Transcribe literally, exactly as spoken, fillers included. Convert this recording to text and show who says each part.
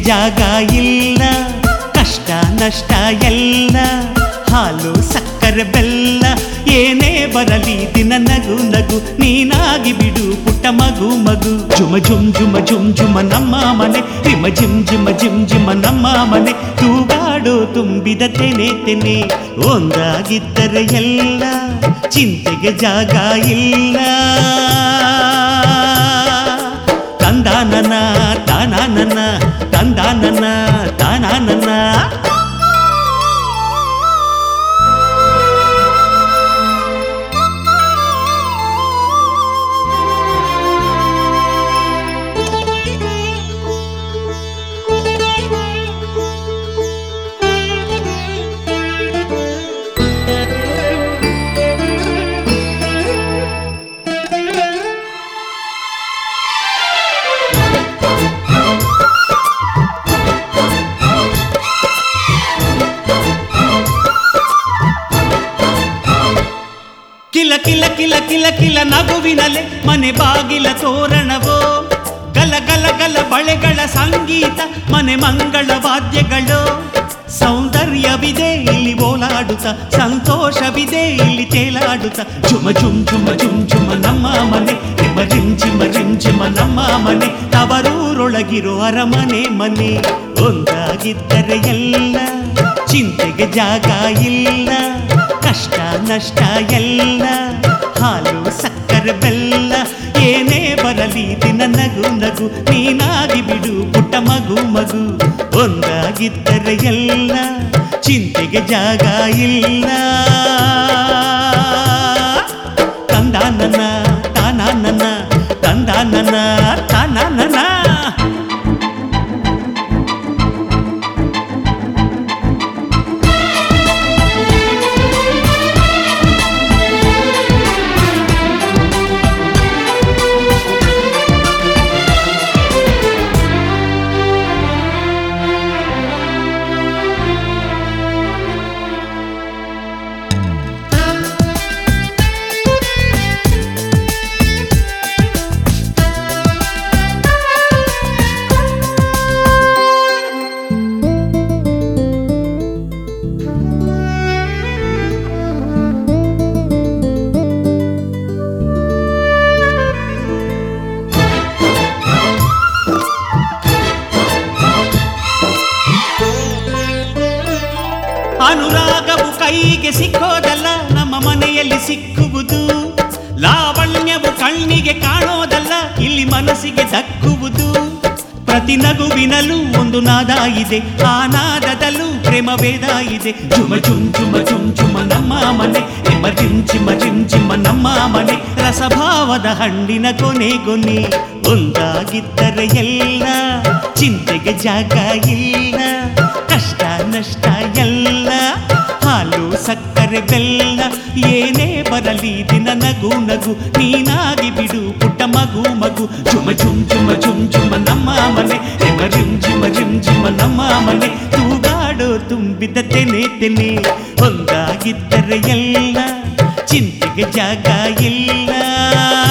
Speaker 1: ಜಾಗ ಇಲ್ಲ, ಕಷ್ಟ ನಷ್ಟ ಎಲ್ಲ ಹಾಲು ಸಕ್ಕರೆ ಬೆಲ್ಲ ಏನೇ ಬರಲಿ ದಿನ ನಗು ನಗು ನೀನಾಗಿ ಬಿಡು ಪುಟ್ಟ ಮಗು ಮಗು. ಜುಮ ಜುಮ್ ಜುಮ ಜುಮ್ ಜುಮ ನಮ್ಮ ಮನೆ, ರಿಮ ಜಿಮ್ ಜಿಮ ಜಿಮ್ ಜಿಮ ನಮ್ಮ ಮನೆ, ತೂಗಾಡೋ ತುಂಬಿದ ತೆನೆ ತೆನೆ. ಒಂದಾಗಿದ್ದರೆ ಎಲ್ಲ ಚಿಂತೆಗೆ ಜಾಗ ಇಲ್ಲ. ತಂದಾನನ ತಾನಾನನ ತಂದಾನನ ತಾನಾನನ. ಕಿಲ ಕಿಲ ಕಿಲ ಕಿಲ ಕಿಲ ನಗುವಿನಲೆ ಮನೆ ಬಾಗಿಲ ತೋರಣವೋ, ಗಲ ಗಲ ಗಲ ಬಳೆಗಳ ಸಂಗೀತ ಮನೆ ಮಂಗಳ ವಾದ್ಯಗಳು. ಸೌಂದರ್ಯವಿದೆ ಇಲ್ಲಿ ಓಲಾಡುತ್ತ, ಸಂತೋಷವಿದೆ ಇಲ್ಲಿ ತೇಲಾಡುತ್ತ. ಜುಮ ಜುಮ್ ಜುಮ ಜುಮ್ ಜುಮ ನಮ್ಮ ಮನೆ, ರಿಮ ರಿಮ್ ಜಿಮ ರಿಮ್ ಜಿಮ ನಮ್ಮ ಮನೆ, ತವರೂರೊಳಗಿರೋ ಅರಮನೆ ಮನೆ. ಒಂದಾಗಿದ್ದರೆ ಎಲ್ಲ ಚಿಂತೆಗೆ ಜಾಗ ಇಲ್ಲ, ಕಷ್ಟ ನಷ್ಟ ಎಲ್ಲ ಹಾಲು ಸಕ್ಕರೆ ಬೆಲ್ಲ ಏನೇ ಬರಲಿ ದಿನ ನಗು ನಗು ನೀನಾಗಿ ಬಿಡು ಪುಟ್ಟ ಮಗು ಮಗು. ಒಂದಾಗಿದ್ದರೆ ಎಲ್ಲ ಚಿಂತೆಗೆ ಜಾಗ ಇಲ್ಲ. ತಂದಾನನ ತಾನಾನನ ತಂದಾನನ ತಾನಾನನ. ಅನುರಾಗವು ಕೈಗೆ ಸಿಕ್ಕೋದಲ್ಲ, ನಮ್ಮ ಮನೆಯಲ್ಲಿ ಸಿಕ್ಕುವುದು. ಲಾವಣ್ಯವು ಕಣ್ಣಿಗೆ ಕಾಣೋದಲ್ಲ, ಇಲ್ಲಿ ಮನಸ್ಸಿಗೆ ದಕ್ಕುವುದು. ಪ್ರತಿ ನಗುವಿನಲ್ಲೂ ಒಂದು ನಾದ ಇದೆ, ಆ ನಾದದಲ್ಲೂ ಪ್ರೇಮ ವೇದ ಇದೆ. ಜುಮ ಜುಮ್ ಜುಮ ಜುಮ್ ಜುಮ ನಮ್ಮ ಮನೆ, ರಿಮ ರಿಮ್ ಜಿಮ ರಿಮ್ ಜಿಮ ನಮ್ಮ ಮನೆ, ರಸಭಾವದ ಹಣ್ಣಿನ ಕೊನೆ ಕೊನೆ. ಒಂದಾಗಿದ್ದರೆ ಎಲ್ಲ ಚಿಂತೆಗೆ ಜಾಗ ಇಲ್ಲ, ಕಷ್ಟ ನಷ್ಟ ಎಲ್ಲ ಹಾಲು ಸಕ್ಕರೆ ಬೆಲ್ಲ ಏನೇ ಬರಲಿ ದಿನ ನಗು ನಗು ನೀನಾಗಿ ಬಿಡು ಪುಟ್ಟ ಮಗು ಮಗು. ಜುಮ ಜುಮ್ ಜುಮ ಜುಮ್ ಜುಮ ನಮ್ಮ ಮನೆ, ರಿಮ ರಿಮ್ ಜಿಮ ರಿಮ್ ಜಿಮ ನಮ್ಮ ಮನೆ, ತೂಗಾಡೋ ತುಂಬಿದ ತೆನೆ ತೆನೆ. ಒಂದಾಗಿದ್ದರೆ ಎಲ್ಲ ಚಿಂತೆಗೆ ಜಾಗ ಇಲ್ಲ.